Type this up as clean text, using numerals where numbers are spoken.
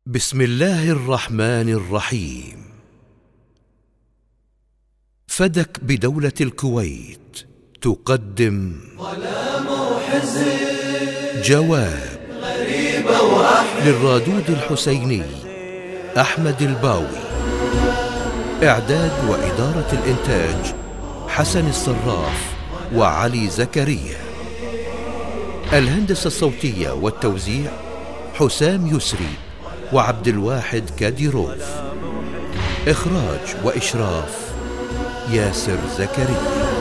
بسم الله الرحمن الرحيم. فدك بدولة الكويت تقدم ظلام وحزن جواب غريبة وأحلى للرادود الحسيني أحمد الباوي. إعداد وإدارة الإنتاج حسن الصراف وعلي زكريا. الهندسة الصوتية والتوزيع حسام يسري وعبد الواحد كاديروف. إخراج وإشراف ياسر زكريا.